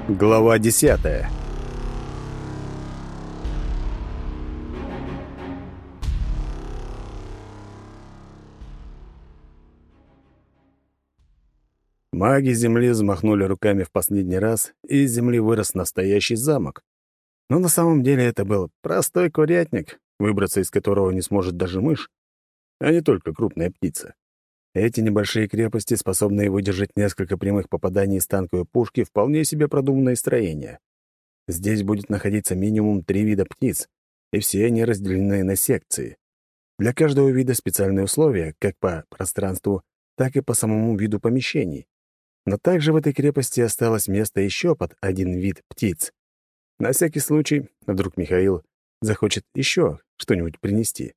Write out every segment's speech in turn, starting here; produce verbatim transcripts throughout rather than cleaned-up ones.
Глава десятая. Маги Земли взмахнули руками в последний раз, и из земли вырос настоящий замок. Но на самом деле это был простой курятник, выбраться из которого не сможет даже мышь, а не только крупная птица. Эти небольшие крепости, способные выдержать несколько прямых попаданий из танковой пушки, вполне себе продуманное строение. Здесь будет находиться минимум три вида птиц, и все они разделены на секции. Для каждого вида специальные условия, как по пространству, так и по самому виду помещений. Но также в этой крепости осталось место еще под один вид птиц. На всякий случай, вдруг Михаил захочет еще что-нибудь принести.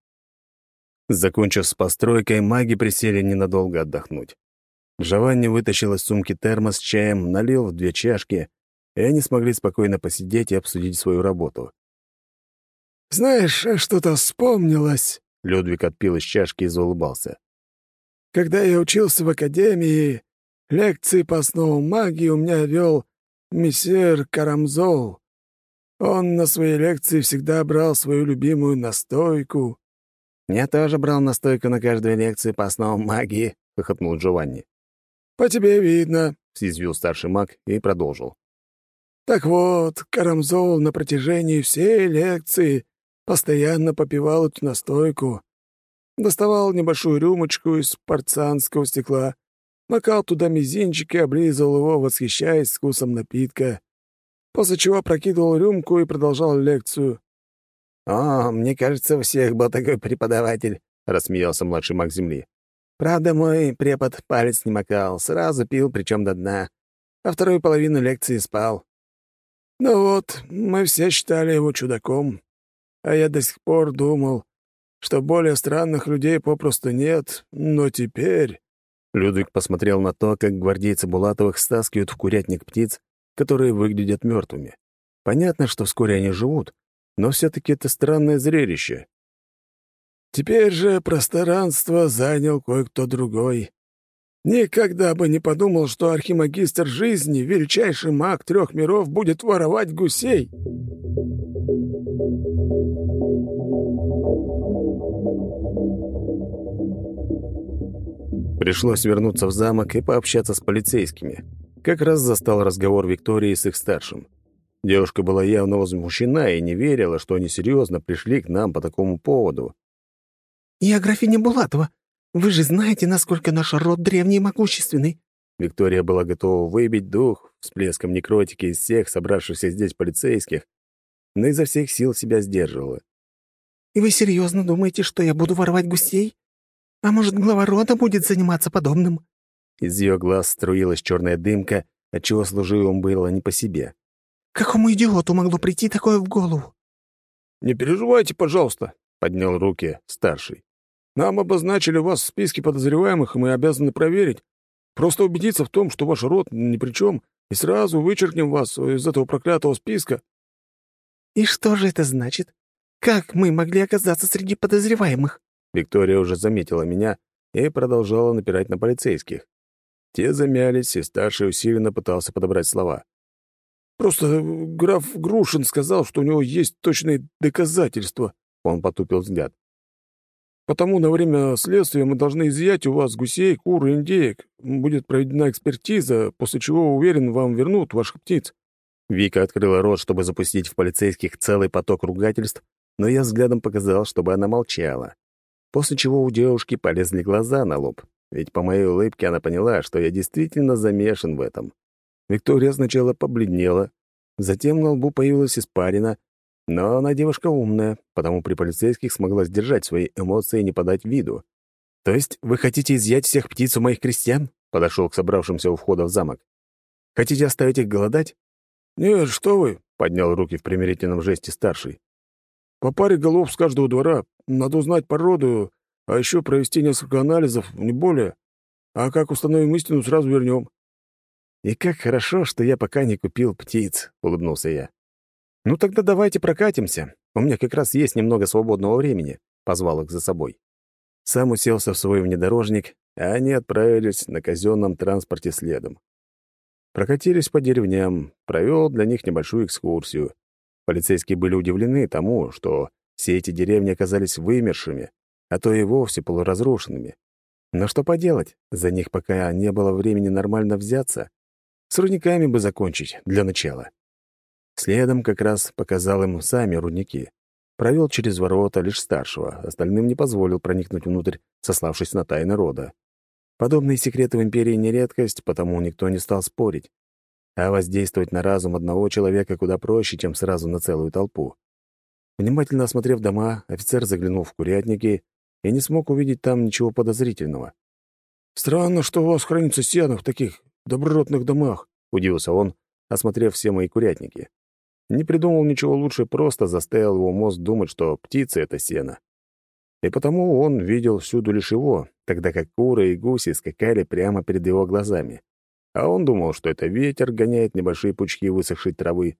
Закончив с постройкой, маги присели ненадолго отдохнуть. Джованни вытащил из сумки термос с чаем, налил в две чашки, и они смогли спокойно посидеть и обсудить свою работу. «Знаешь, что-то вспомнилось», — Людвиг отпил из чашки и заулыбался. «Когда я учился в академии, лекции по основам магии у меня вел мессер Карамзол. Он на своей лекции всегда брал свою любимую настойку». «Я тоже брал настойку на каждую лекцию по основам магии», — хохотнул Джованни. «По тебе видно», — съязвил старший маг и продолжил. «Так вот, Карамзол на протяжении всей лекции постоянно попивал эту настойку. Доставал небольшую рюмочку из порцанского стекла, макал туда мизинчик и облизывал его, восхищаясь вкусом напитка, после чего прокидывал рюмку и продолжал лекцию». «О, мне кажется, у всех был такой преподаватель», — рассмеялся младший маг Земли. «Правда, мой препод палец не макал, сразу пил, причем до дна, а вторую половину лекции спал». «Ну вот, мы все считали его чудаком, а я до сих пор думал, что более странных людей попросту нет, но теперь...» Людвиг посмотрел на то, как гвардейцы Булатовых стаскивают в курятник птиц, которые выглядят мертвыми. Понятно, что вскоре они живут, но все-таки это странное зрелище. «Теперь же пространство занял кое-кто другой. Никогда бы не подумал, что архимагистр жизни, величайший маг трех миров, будет воровать гусей». Пришлось вернуться в замок и пообщаться с полицейскими. Как раз застал разговор Виктории с их старшим. Девушка была явно возмущена и не верила, что они серьезно пришли к нам по такому поводу. «Я графиня Булатова. Вы же знаете, насколько наш род древний и могущественный». Виктория была готова выбить дух всплеском некротики из всех собравшихся здесь полицейских, но изо всех сил себя сдерживала. «И вы серьезно думаете, что я буду воровать гусей? А может, глава рода будет заниматься подобным?» Из ее глаз струилась черная дымка, отчего служивым было не по себе. «Какому идиоту могло прийти такое в голову?» «Не переживайте, пожалуйста», — поднял руки старший. «Нам обозначили вас в списке подозреваемых, и мы обязаны проверить. Просто убедиться в том, что ваш род ни при чем, и сразу вычеркнем вас из этого проклятого списка». «И что же это значит? Как мы могли оказаться среди подозреваемых?» Виктория уже заметила меня и продолжала напирать на полицейских. Те замялись, и старший усиленно пытался подобрать слова. «Просто граф Грушин сказал, что у него есть точные доказательства». Он потупил взгляд. «Потому на время следствия мы должны изъять у вас гусей, кур и индеек. Будет проведена экспертиза, после чего, уверен, вам вернут ваших птиц». Вика открыла рот, чтобы запустить в полицейских целый поток ругательств, но я взглядом показал, чтобы она молчала. После чего у девушки полезли глаза на лоб, ведь по моей улыбке она поняла, что я действительно замешан в этом. Виктория сначала побледнела, затем на лбу появилась испарина, но она девушка умная, потому при полицейских смогла сдержать свои эмоции и не подать виду. «То есть вы хотите изъять всех птиц у моих крестьян?» — подошел к собравшимся у входа в замок. «Хотите оставить их голодать?» «Нет, что вы!» — поднял руки в примирительном жесте старший. «По паре голов с каждого двора. Надо узнать породу, а еще провести несколько анализов, не более. А как установим истину, сразу вернем». «И как хорошо, что я пока не купил птиц», — улыбнулся я. «Ну тогда давайте прокатимся. У меня как раз есть немного свободного времени», — позвал их за собой. Сам уселся в свой внедорожник, а они отправились на казенном транспорте следом. Прокатились по деревням, провел для них небольшую экскурсию. Полицейские были удивлены тому, что все эти деревни оказались вымершими, а то и вовсе полуразрушенными. Но что поделать, за них пока не было времени нормально взяться. С рудниками бы закончить, для начала. Следом как раз показал им сами рудники. Провел через ворота лишь старшего, остальным не позволил проникнуть внутрь, сославшись на тайны рода. Подобные секреты в Империи не редкость, потому никто не стал спорить. А воздействовать на разум одного человека куда проще, чем сразу на целую толпу. Внимательно осмотрев дома, офицер заглянул в курятники и не смог увидеть там ничего подозрительного. «Странно, что у вас хранится сено в таких добротных домах», — удивился он, осмотрев все мои курятники. Не придумал ничего лучше, просто заставил его мозг думать, что птицы — это сено. И потому он видел всюду лишь его, тогда как куры и гуси скакали прямо перед его глазами. А он думал, что это ветер гоняет небольшие пучки высохшей травы.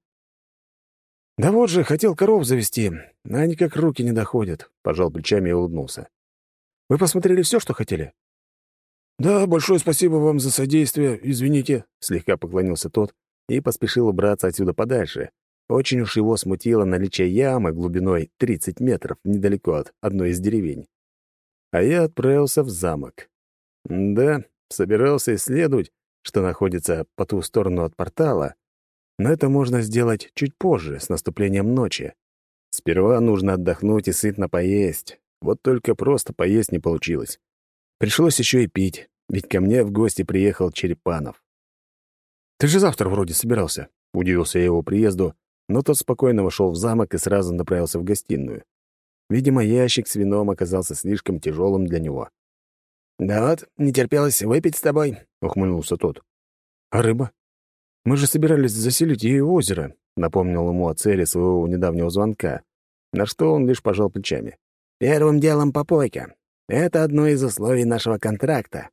«Да вот же, хотел коров завести, а они как руки не доходят», — пожал плечами и улыбнулся. «Вы посмотрели все, что хотели?» «Да, большое спасибо вам за содействие, извините», — слегка поклонился тот и поспешил убраться отсюда подальше. Очень уж его смутило наличие ямы глубиной тридцать метров недалеко от одной из деревень. А я отправился в замок. Да, собирался исследовать, что находится по ту сторону от портала, но это можно сделать чуть позже, с наступлением ночи. Сперва нужно отдохнуть и сытно поесть. Вот только просто поесть не получилось. Пришлось еще и пить, ведь ко мне в гости приехал Черепанов. «Ты же завтра вроде собирался», — удивился я его приезду, но тот спокойно вошел в замок и сразу направился в гостиную. Видимо, ящик с вином оказался слишком тяжелым для него. «Да вот, не терпелось выпить с тобой», — ухмыльнулся тот. «А рыба? Мы же собирались заселить ее в озеро», — напомнил ему о цели своего недавнего звонка, на что он лишь пожал плечами. «Первым делом попойка. Это одно из условий нашего контракта».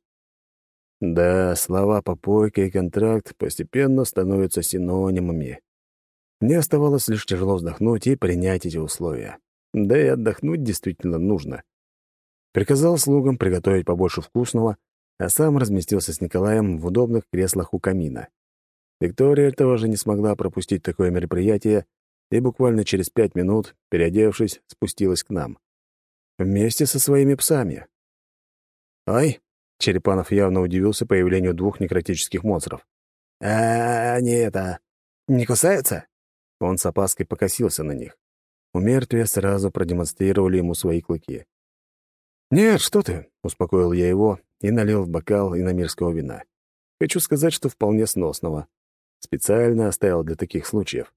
Да, слова «попойка» и «контракт» постепенно становятся синонимами. Мне оставалось лишь тяжело вздохнуть и принять эти условия. Да и отдохнуть действительно нужно. Приказал слугам приготовить побольше вкусного, а сам разместился с Николаем в удобных креслах у камина. Виктория тоже не смогла пропустить такое мероприятие и буквально через пять минут, переодевшись, спустилась к нам. Вместе со своими псами. «Ой!» — Черепанов явно удивился появлению двух некротических монстров. «А, они это... не кусаются?» Он с опаской покосился на них. У мертвия сразу продемонстрировали ему свои клыки. «Нет, что ты!» — успокоил я его и налил в бокал иномирского вина. Хочу сказать, что вполне сносного. Специально оставил для таких случаев.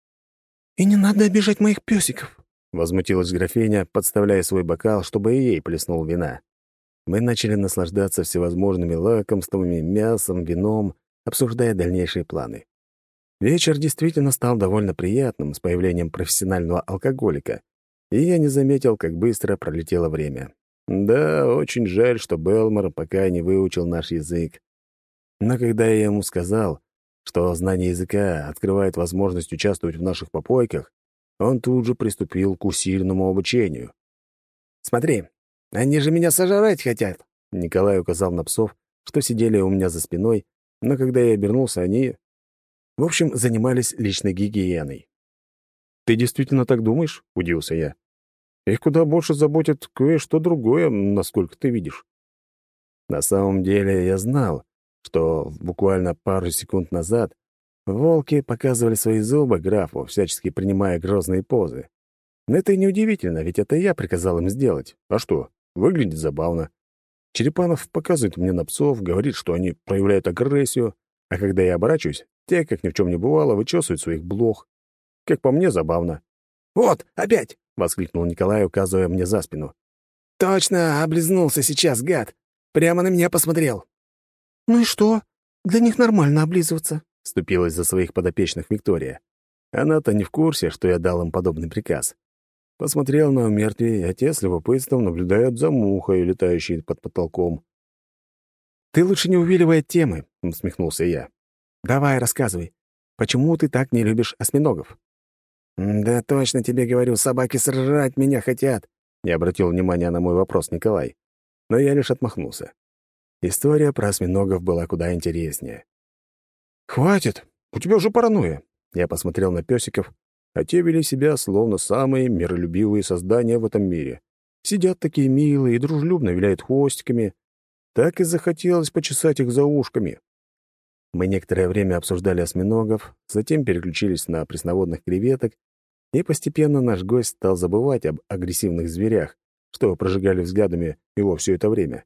«И не надо обижать моих песиков!» — возмутилась графиня, подставляя свой бокал, чтобы и ей плеснул вина. Мы начали наслаждаться всевозможными лакомствами, мясом, вином, обсуждая дальнейшие планы. Вечер действительно стал довольно приятным с появлением профессионального алкоголика, и я не заметил, как быстро пролетело время. Да, очень жаль, что Белмор пока не выучил наш язык. Но когда я ему сказал, что знание языка открывает возможность участвовать в наших попойках, он тут же приступил к усиленному обучению. «Смотри, они же меня сожрать хотят!» Николай указал на псов, что сидели у меня за спиной, но когда я обернулся, они... В общем, занимались личной гигиеной. «Ты действительно так думаешь?» — удивился я. «Их куда больше заботит кое-что другое, насколько ты видишь». На самом деле я знал, что буквально пару секунд назад волки показывали свои зубы графу, всячески принимая грозные позы. Но это и неудивительно, ведь это я приказал им сделать. А что? Выглядит забавно. Черепанов показывает мне на псов, говорит, что они проявляют агрессию, а когда я оборачиваюсь, те, как ни в чем не бывало, вычесывают своих блох. Как по мне, забавно. «Вот, опять!» — воскликнул Николай, указывая мне за спину. «Точно, облизнулся сейчас, гад! Прямо на меня посмотрел!» «Ну и что? Для них нормально облизываться», — вступилась за своих подопечных Виктория. Она-то не в курсе, что я дал им подобный приказ. Посмотрел на умертвие, а те с любопытством наблюдают за мухой, летающей под потолком. «Ты лучше не увиливай от темы», — усмехнулся я. «Давай, рассказывай, почему ты так не любишь осьминогов?» «Да точно тебе говорю, собаки сожрать меня хотят», — не обратил внимания на мой вопрос Николай. Но я лишь отмахнулся. История про осьминогов была куда интереснее. «Хватит! У тебя уже паранойя!» Я посмотрел на песиков, а те вели себя словно самые миролюбивые создания в этом мире. Сидят такие милые и дружелюбно виляют хвостиками. Так и захотелось почесать их за ушками. Мы некоторое время обсуждали осьминогов, затем переключились на пресноводных креветок, и постепенно наш гость стал забывать об агрессивных зверях, что прожигали взглядами его все это время.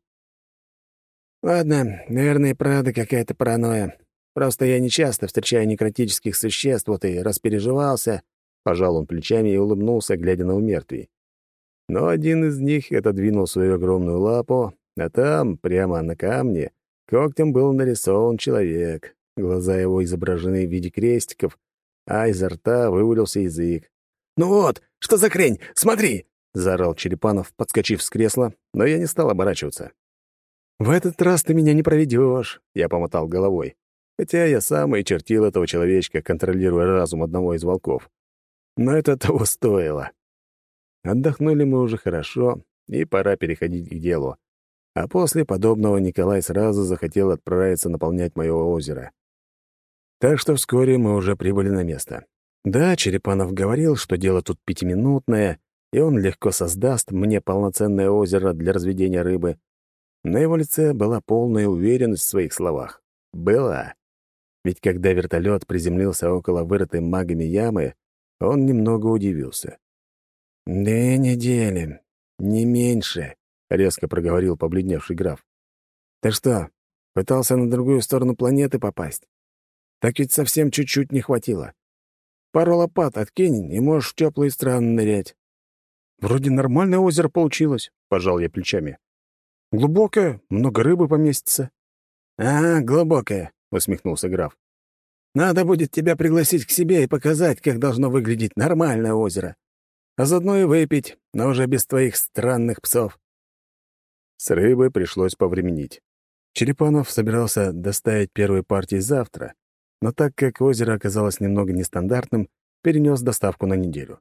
«Ладно, наверное, и правда какая-то паранойя. Просто я не часто встречаю некротических существ, вот и распереживался». Пожал он плечами и улыбнулся, глядя на умертвий. Но один из них отодвинул свою огромную лапу, а там, прямо на камне, когтем был нарисован человек. Глаза его изображены в виде крестиков, а изо рта вывалился язык. «Ну вот, что за хрень? Смотри!» — заорал Черепанов, подскочив с кресла, но я не стал оборачиваться. «В этот раз ты меня не проведешь», — я помотал головой, хотя я сам и чертил этого человечка, контролируя разум одного из волков. Но это того стоило. Отдохнули мы уже хорошо, и пора переходить к делу. А после подобного Николай сразу захотел отправиться наполнять мое озеро. Так что вскоре мы уже прибыли на место. Да, Черепанов говорил, что дело тут пятиминутное, и он легко создаст мне полноценное озеро для разведения рыбы. На его лице была полная уверенность в своих словах. Была. Ведь когда вертолет приземлился около вырытой магами ямы, он немного удивился. «Две недели, не меньше», — резко проговорил побледневший граф. «Ты что, пытался на другую сторону планеты попасть? Так ведь совсем чуть-чуть не хватило. Пару лопат откинь, и можешь в теплые страны нырять». «Вроде нормальное озеро получилось», — пожал я плечами. «Глубокое, много рыбы поместится». «А, глубокое», — усмехнулся граф. «Надо будет тебя пригласить к себе и показать, как должно выглядеть нормальное озеро. А заодно и выпить, но уже без твоих странных псов». С рыбой пришлось повременить. Черепанов собирался доставить первые партии завтра, но так как озеро оказалось немного нестандартным, перенес доставку на неделю.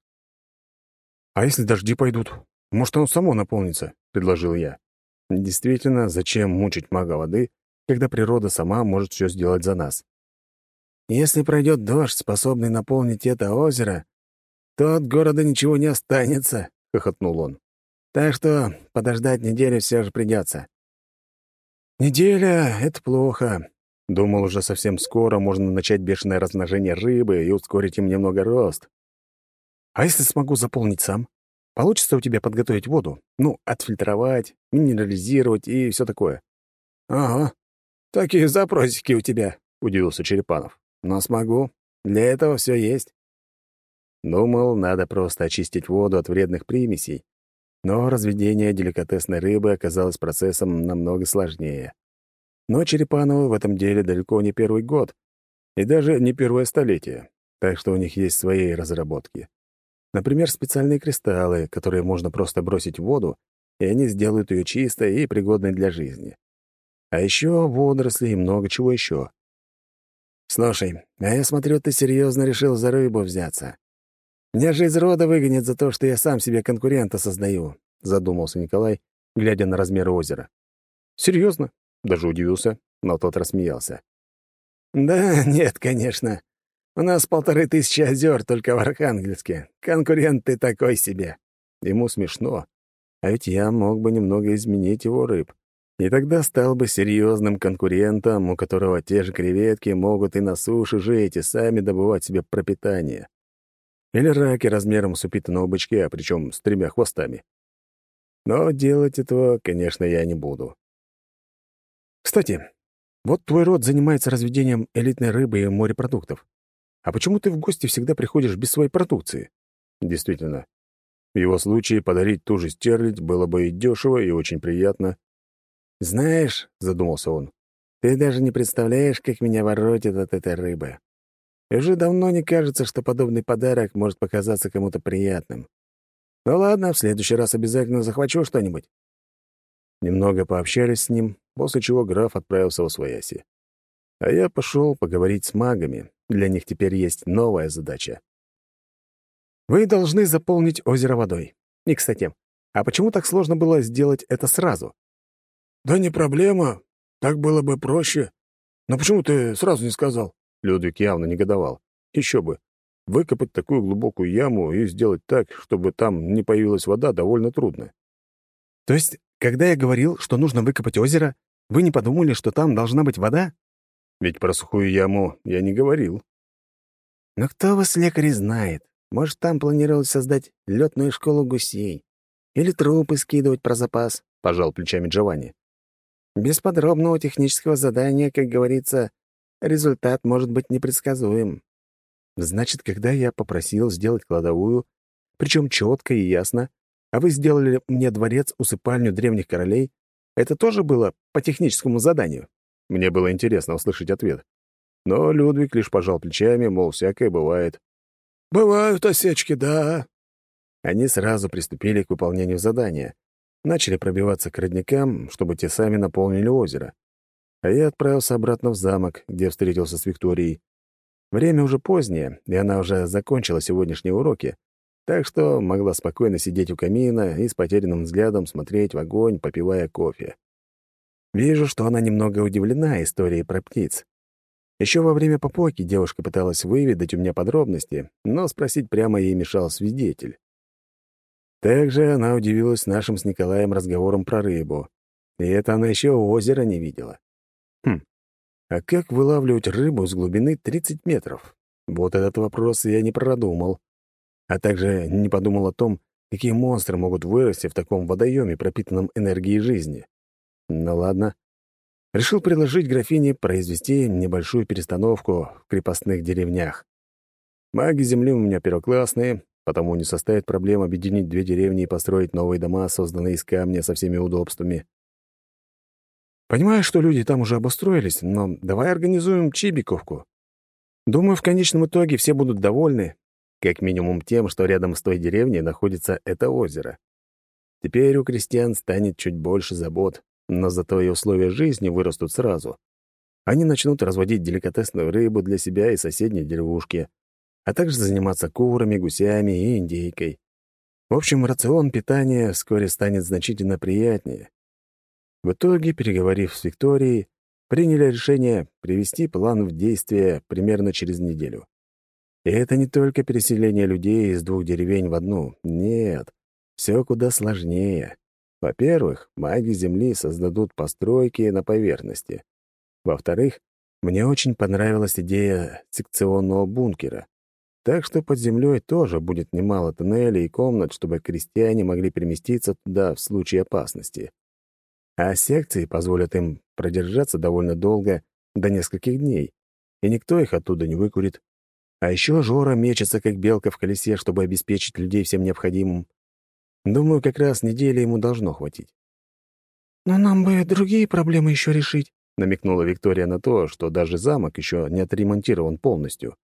«А если дожди пойдут? Может, оно само наполнится?» — предложил я. Действительно, зачем мучить мага воды, когда природа сама может все сделать за нас? «Если пройдет дождь, способный наполнить это озеро, то от города ничего не останется», — хохотнул он. «Так что подождать неделю все же придется». «Неделя — это плохо. Думал, уже совсем скоро можно начать бешеное размножение рыбы и ускорить им немного рост. А если смогу заполнить сам? Получится у тебя подготовить воду? Ну, отфильтровать, минерализировать и все такое». «Ага, такие запросики у тебя», — удивился Черепанов. «Но смогу. Для этого все есть». Думал, надо просто очистить воду от вредных примесей. Но разведение деликатесной рыбы оказалось процессом намного сложнее. Но Черепанову в этом деле далеко не первый год, и даже не первое столетие, так что у них есть свои разработки. Например, специальные кристаллы, которые можно просто бросить в воду, и они сделают ее чистой и пригодной для жизни. А еще водоросли и много чего еще. «Слушай, а я смотрю, ты серьезно решил за рыбу взяться. Меня же из рода выгонят за то, что я сам себе конкурента создаю», — задумался Николай, глядя на размеры озера. «Серьезно?» — даже удивился, но тот рассмеялся. «Да нет, конечно. У нас полторы тысячи озер только в Архангельске. Конкурент ты такой себе». Ему смешно. А ведь я мог бы немного изменить его рыб. И тогда стал бы серьезным конкурентом, у которого те же креветки могут и на суше жить, и сами добывать себе пропитание. Или раки размером с упитанного бычка, причем с тремя хвостами. Но делать этого, конечно, я не буду. Кстати, вот твой род занимается разведением элитной рыбы и морепродуктов. А почему ты в гости всегда приходишь без своей продукции? Действительно, в его случае подарить ту же стерлядь было бы и дешево, и очень приятно. «Знаешь, — задумался он, — ты даже не представляешь, как меня воротит от этой рыбы. И уже давно не кажется, что подобный подарок может показаться кому-то приятным. Ну ладно, в следующий раз обязательно захвачу что-нибудь». Немного пообщались с ним, после чего граф отправился в освояси. А я пошел поговорить с магами. Для них теперь есть новая задача. Вы должны заполнить озеро водой. И, кстати, а почему так сложно было сделать это сразу? «Да не проблема. Так было бы проще. Но почему ты сразу не сказал?» — Людвиг явно негодовал. Еще бы. Выкопать такую глубокую яму и сделать так, чтобы там не появилась вода, довольно трудно. То есть, когда я говорил, что нужно выкопать озеро, вы не подумали, что там должна быть вода? Ведь про сухую яму я не говорил. Но кто вас, лекарь, знает? Может, там планировалось создать лётную школу гусей? Или трупы скидывать про запас? Пожал плечами Джованни. Без подробного технического задания, как говорится, результат может быть непредсказуем. Значит, когда я попросил сделать кладовую, причем четко и ясно, а вы сделали мне дворец-усыпальню древних королей, это тоже было по техническому заданию? Мне было интересно услышать ответ. Но Людвиг лишь пожал плечами, мол, всякое бывает. «Бывают осечки, да». Они сразу приступили к выполнению задания. Начали пробиваться к родникам, чтобы те сами наполнили озеро. А я отправился обратно в замок, где встретился с Викторией. Время уже позднее, и она уже закончила сегодняшние уроки, так что могла спокойно сидеть у камина и с потерянным взглядом смотреть в огонь, попивая кофе. Вижу, что она немного удивлена историей про птиц. Еще во время попойки девушка пыталась выведать у меня подробности, но спросить прямо ей мешал свидетель. Также она удивилась нашим с Николаем разговором про рыбу. И это она еще озера не видела. Хм, а как вылавливать рыбу с глубины тридцать метров? Вот этот вопрос я не продумал. А также не подумал о том, какие монстры могут вырасти в таком водоеме, пропитанном энергией жизни. Ну ладно. Решил предложить графине произвести небольшую перестановку в крепостных деревнях. Маги земли у меня первоклассные, потому не составит проблем объединить две деревни и построить новые дома, созданные из камня со всеми удобствами. Понимаю, что люди там уже обустроились, но давай организуем чибиковку. Думаю, в конечном итоге все будут довольны, как минимум тем, что рядом с той деревней находится это озеро. Теперь у крестьян станет чуть больше забот, но зато и условия жизни вырастут сразу. Они начнут разводить деликатесную рыбу для себя и соседней деревушки, а также заниматься курами, гусями и индейкой. В общем, рацион питания вскоре станет значительно приятнее. В итоге, переговорив с Викторией, приняли решение привести план в действие примерно через неделю. И это не только переселение людей из двух деревень в одну. Нет, все куда сложнее. Во-первых, маги Земли создадут постройки на поверхности. Во-вторых, мне очень понравилась идея секционного бункера. Так что под землей тоже будет немало туннелей и комнат, чтобы крестьяне могли переместиться туда в случае опасности. А секции позволят им продержаться довольно долго, до нескольких дней, и никто их оттуда не выкурит. А еще Жора мечется, как белка в колесе, чтобы обеспечить людей всем необходимым. Думаю, как раз недели ему должно хватить. «Но нам бы другие проблемы еще решить», — намекнула Виктория на то, что даже замок еще не отремонтирован полностью.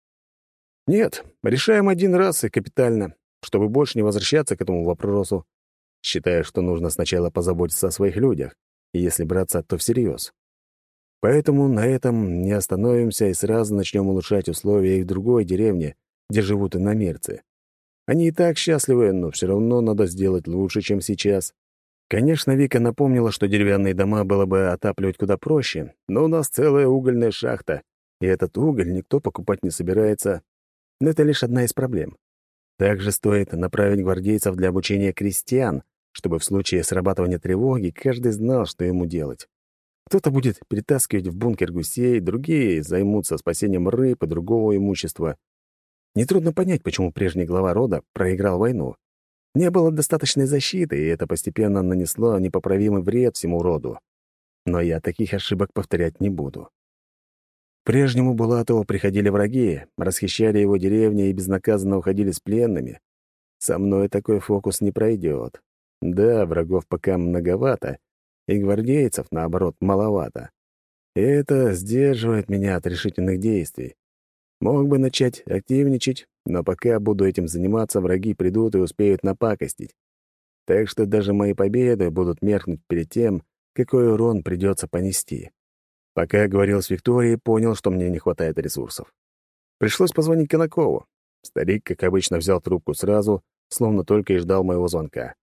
«Нет, решаем один раз и капитально, чтобы больше не возвращаться к этому вопросу. Считаю, что нужно сначала позаботиться о своих людях, и если браться, то всерьез. Поэтому на этом не остановимся и сразу начнем улучшать условия и в другой деревне, где живут иномерцы. Они и так счастливы, но все равно надо сделать лучше, чем сейчас. Конечно, Вика напомнила, что деревянные дома было бы отапливать куда проще, но у нас целая угольная шахта, и этот уголь никто покупать не собирается. Но это лишь одна из проблем. Также стоит направить гвардейцев для обучения крестьян, чтобы в случае срабатывания тревоги каждый знал, что ему делать. Кто-то будет перетаскивать в бункер гусей, другие займутся спасением рыб и другого имущества. Нетрудно понять, почему прежний глава рода проиграл войну. Не было достаточной защиты, и это постепенно нанесло непоправимый вред всему роду. Но я таких ошибок повторять не буду. К прежнему Булатову приходили враги, расхищали его деревни и безнаказанно уходили с пленными. Со мной такой фокус не пройдет. Да, врагов пока многовато, и гвардейцев, наоборот, маловато. И это сдерживает меня от решительных действий. Мог бы начать активничать, но пока буду этим заниматься, враги придут и успеют напакостить. Так что даже мои победы будут меркнуть перед тем, какой урон придется понести. Пока я говорил с Викторией, понял, что мне не хватает ресурсов. Пришлось позвонить Конакову. Старик, как обычно, взял трубку сразу, словно только и ждал моего звонка.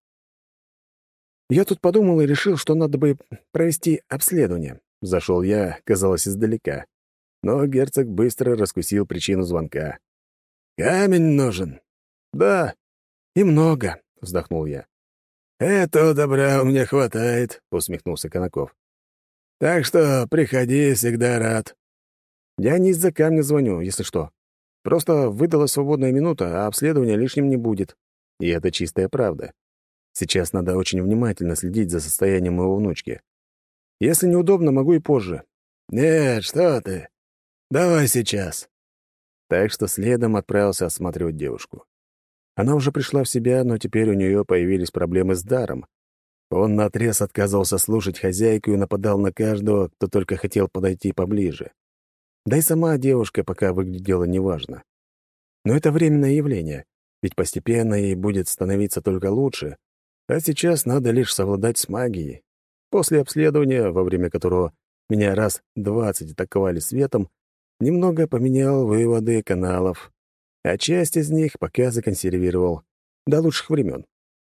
«Я тут подумал и решил, что надо бы провести обследование». Зашел я, казалось, издалека. но герцог быстро раскусил причину звонка. «Камень нужен?» «Да, и много», — вздохнул я. «Этого добра у меня хватает», — усмехнулся Конаков. «Так что приходи, всегда рад». «Я не из-за камня звоню, если что. Просто выдалась свободная минута, а обследования лишним не будет. И это чистая правда. Сейчас надо очень внимательно следить за состоянием моего внучки. Если неудобно, могу и позже». «Нет, что ты. Давай сейчас». Так что следом отправился осматривать девушку. Она уже пришла в себя, но теперь у нее появились проблемы с даром. Он наотрез отказывался слушать хозяйку и нападал на каждого, кто только хотел подойти поближе. Да и сама девушка пока выглядела неважно. Но это временное явление, ведь постепенно ей будет становиться только лучше, а сейчас надо лишь совладать с магией. После обследования, во время которого меня раз двадцать атаковали светом, немного поменял выводы каналов, а часть из них пока законсервировал до лучших времен.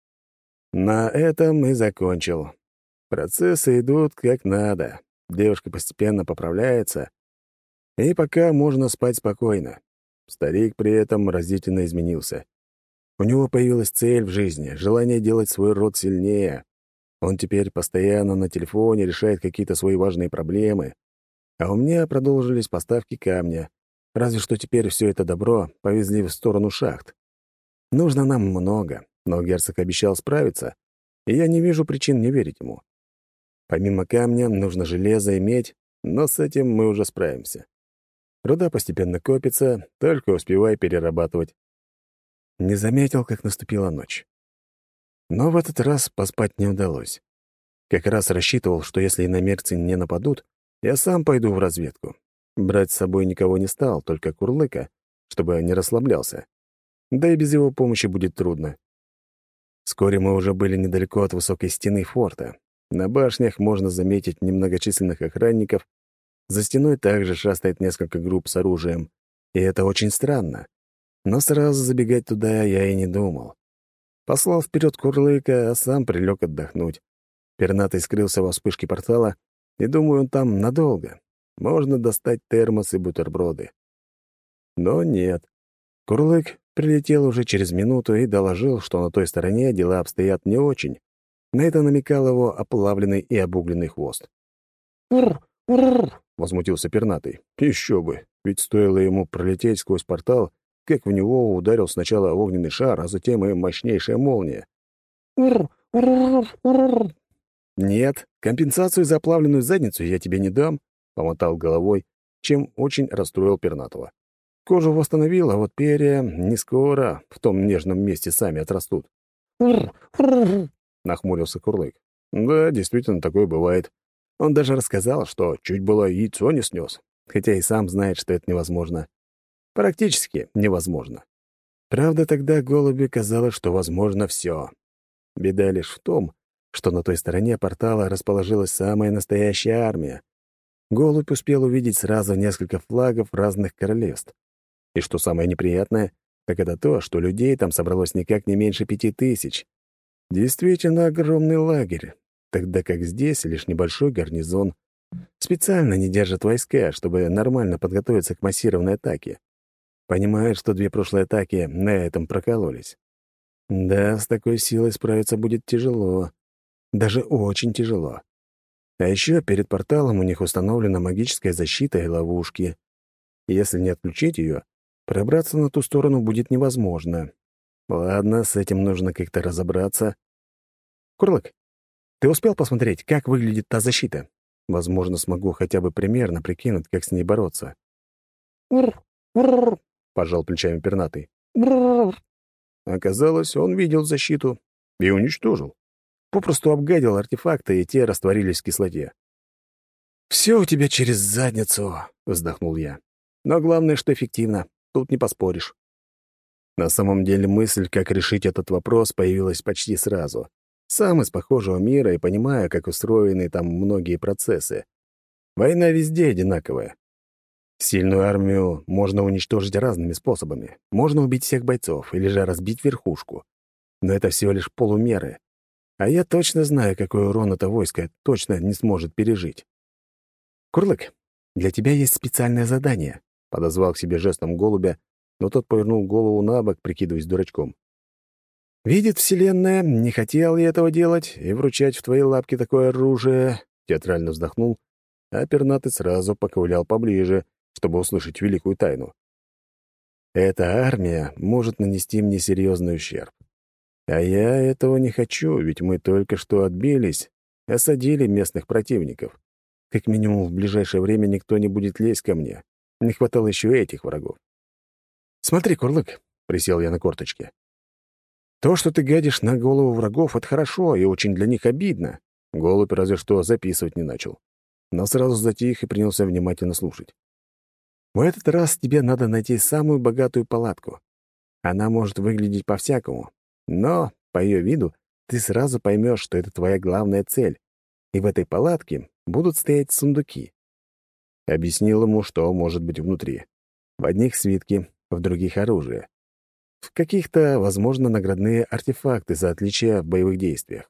На этом и закончил. Процессы идут как надо. Девушка постепенно поправляется, и пока можно спать спокойно. Старик при этом разительно изменился. У него появилась цель в жизни, желание делать свой род сильнее. Он теперь постоянно на телефоне решает какие-то свои важные проблемы. А у меня продолжились поставки камня. Разве что теперь все это добро повезли в сторону шахт. Нужно нам много, но герцог обещал справиться, и я не вижу причин не верить ему. Помимо камня нужно железо и медь, но с этим мы уже справимся. Руда постепенно копится, только успевай перерабатывать. Не заметил, как наступила ночь. Но в этот раз поспать не удалось. Как раз рассчитывал, что если иномерцы не нападут, я сам пойду в разведку. Брать с собой никого не стал, только Курлыка, чтобы не расслаблялся. Да и без его помощи будет трудно. Вскоре мы уже были недалеко от высокой стены форта. На башнях можно заметить немногочисленных охранников. За стеной также шастает несколько групп с оружием. И это очень странно. Но сразу забегать туда я и не думал. Послал вперед Курлыка, а сам прилег отдохнуть. Пернатый скрылся во вспышке портала, и, думаю, он там надолго. Можно достать термос и бутерброды. Но нет. Курлык прилетел уже через минуту и доложил, что на той стороне дела обстоят не очень. На это намекал его оплавленный и обугленный хвост. «Ур! Ур!» — возмутился Пернатый. Еще бы, ведь стоило ему пролететь сквозь портал, как в него ударил сначала огненный шар, а затем и мощнейшая молния. «Ур! Ур! Ур!» «Нет, компенсацию за оплавленную задницу я тебе не дам», — помотал головой, чем очень расстроил Пернатого. «Кожу восстановил, а вот перья не скоро в том нежном месте сами отрастут». «Ур! Ур!» — нахмурился Курлык. «Да, действительно, такое бывает. Он даже рассказал, что чуть было яйцо не снес, хотя и сам знает, что это невозможно. Практически невозможно. Правда, тогда голуби казалось, что возможно все. Беда лишь в том, что на той стороне портала расположилась самая настоящая армия. Голубь успел увидеть сразу несколько флагов разных королевств. И что самое неприятное, так это то, что людей там собралось никак не меньше пяти тысяч. Действительно огромный лагерь, тогда как здесь лишь небольшой гарнизон. Специально не держат войска, чтобы нормально подготовиться к массированной атаке. Понимают, что две прошлые атаки на этом прокололись. Да, с такой силой справиться будет тяжело. Даже очень тяжело. А еще перед порталом у них установлена магическая защита и ловушки. Если не отключить ее, пробраться на ту сторону будет невозможно. Ладно, с этим нужно как-то разобраться. Курлык, ты успел посмотреть, как выглядит та защита? Возможно, смогу хотя бы примерно прикинуть, как с ней бороться. «Ур! Ур!» — пожал плечами Пернатый. «Ур!» Оказалось, он видел защиту и уничтожил. Попросту обгадил артефакты, и те растворились в кислоте. «Все у тебя через задницу», — вздохнул я. «Но главное, что эффективно. Тут не поспоришь». На самом деле мысль, как решить этот вопрос, появилась почти сразу. Сам из похожего мира и понимаю, как устроены там многие процессы. Война везде одинаковая. Сильную армию можно уничтожить разными способами. Можно убить всех бойцов или же разбить верхушку. Но это всего лишь полумеры. А я точно знаю, какой урон это войско точно не сможет пережить. Курлык, «Для тебя есть специальное задание», — подозвал к себе жестом голубя, но тот повернул голову на бок, прикидываясь дурачком. «Видит Вселенная, не хотел я этого делать, и вручать в твои лапки такое оружие», — театрально вздохнул, а пернатый сразу поковылял поближе, чтобы услышать великую тайну. «Эта армия может нанести мне серьезный ущерб. А я этого не хочу, ведь мы только что отбились, осадили местных противников. Как минимум, в ближайшее время никто не будет лезть ко мне. Не хватало еще этих врагов. Смотри, Курлык», — присел я на корточки. «То, что ты гадишь на голову врагов, — это хорошо и очень для них обидно». Голубь разве что записывать не начал, но сразу затих и принялся внимательно слушать. «В этот раз тебе надо найти самую богатую палатку. Она может выглядеть по-всякому, но по ее виду ты сразу поймешь, что это твоя главная цель, и в этой палатке будут стоять сундуки». Объяснил ему, что может быть внутри. В одних свитки, в других — оружие. В каких-то, возможно, наградные артефакты за отличия в боевых действиях.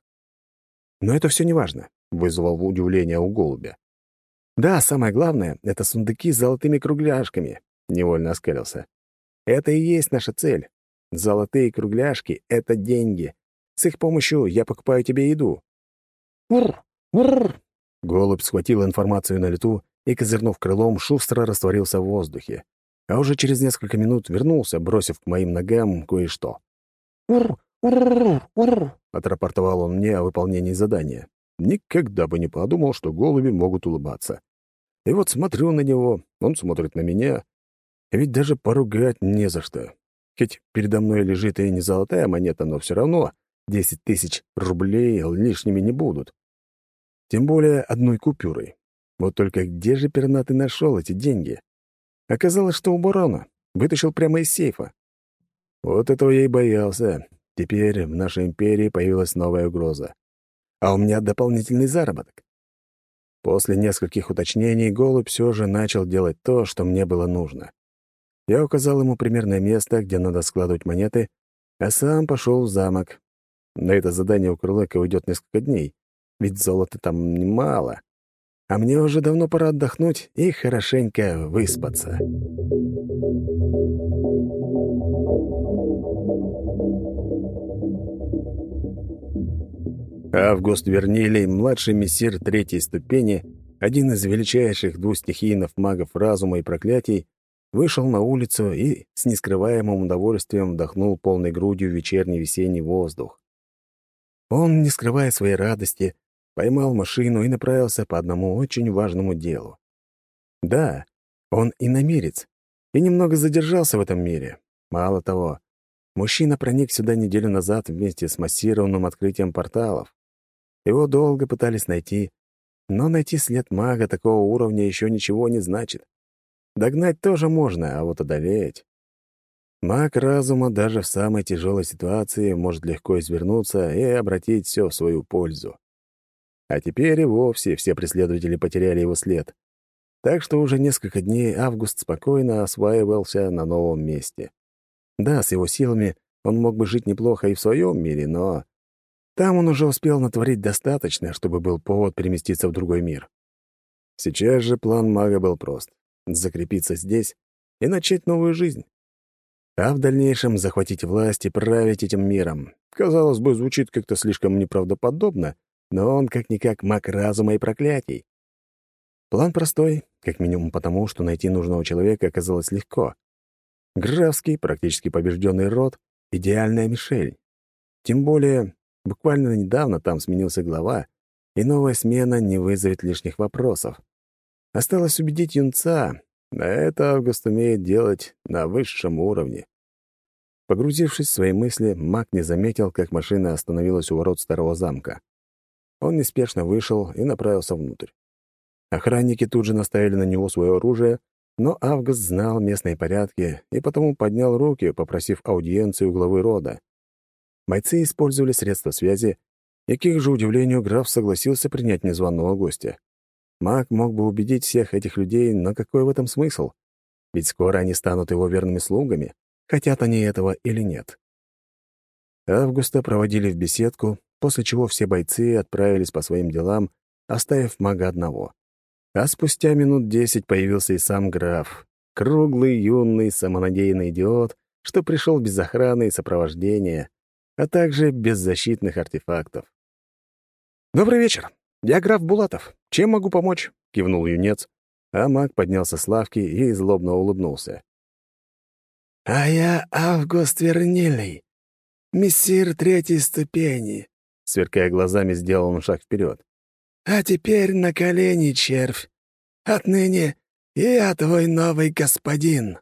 Но это все неважно, вызвало удивление у голубя. «Да, самое главное — это сундуки с золотыми кругляшками», — невольно оскалился. «Это и есть наша цель. Золотые кругляшки — это деньги. С их помощью я покупаю тебе еду». «Ур! Ур!» Голубь схватил информацию на лету и, козырнув крылом, шустро растворился в воздухе. А уже через несколько минут вернулся, бросив к моим ногам кое-что. «Ур! Ур! Ур!» — отрапортовал он мне о выполнении задания. Никогда бы не подумал, что голуби могут улыбаться. И вот смотрю на него, он смотрит на меня. Ведь даже поругать не за что. Хоть передо мной лежит и не золотая монета, но все равно десять тысяч рублей лишними не будут. Тем более одной купюрой. Вот только где же пернатый нашел эти деньги? Оказалось, что у барона. Вытащил прямо из сейфа. Вот этого я и боялся. Теперь в нашей империи появилась новая угроза. А у меня дополнительный заработок. После нескольких уточнений голубь все же начал делать то, что мне было нужно. Я указал ему примерное место, где надо складывать монеты, а сам пошел в замок. На это задание у Крылыка уйдет несколько дней, ведь золота там немало. А мне уже давно пора отдохнуть и хорошенько выспаться. Август Вернилий, младший мессир третьей ступени, один из величайших двустихийных магов разума и проклятий, вышел на улицу и с нескрываемым удовольствием вдохнул полной грудью вечерний весенний воздух. Он, не скрывая своей радости, поймал машину и направился по одному очень важному делу. Да, он иномирец, и немного задержался в этом мире. Мало того, мужчина проник сюда неделю назад вместе с массированным открытием порталов. Его долго пытались найти, но найти след мага такого уровня еще ничего не значит. Догнать тоже можно, а вот одолеть... Маг разума даже в самой тяжелой ситуации может легко извернуться и обратить все в свою пользу. А теперь и вовсе все преследователи потеряли его след. Так что уже несколько дней Август спокойно осваивался на новом месте. Да, с его силами он мог бы жить неплохо и в своем мире, но там он уже успел натворить достаточно, чтобы был повод переместиться в другой мир. Сейчас же план мага был прост — закрепиться здесь и начать новую жизнь. А в дальнейшем захватить власть и править этим миром. Казалось бы, звучит как-то слишком неправдоподобно, но он как-никак маг разума и проклятий. План простой, как минимум потому, что найти нужного человека оказалось легко. Графский, практически побежденный род — идеальная мишень. Тем более, буквально недавно там сменился глава, и новая смена не вызовет лишних вопросов. Осталось убедить юнца, а это Август умеет делать на высшем уровне. Погрузившись в свои мысли, маг не заметил, как машина остановилась у ворот старого замка. Он неспешно вышел и направился внутрь. Охранники тут же наставили на него свое оружие, но Август знал местные порядки и потому поднял руки, попросив аудиенции у главы рода. Бойцы использовали средства связи, и, к их же удивлению, граф согласился принять незваного гостя. Маг мог бы убедить всех этих людей, но какой в этом смысл? Ведь скоро они станут его верными слугами, хотят они этого или нет. Августа проводили в беседку, после чего все бойцы отправились по своим делам, оставив мага одного. А спустя минут десять появился и сам граф. Круглый, юный, самонадеянный идиот, что пришел без охраны и сопровождения, а также без защитных артефактов. «Добрый вечер. Я граф Булатов. Чем могу помочь?» — кивнул юнец, а маг поднялся с лавки и злобно улыбнулся. «А я Август Вернилий, мессир третьей ступени», — сверкая глазами, сделал он шаг вперед. «А теперь на колени, червь. Отныне я твой новый господин».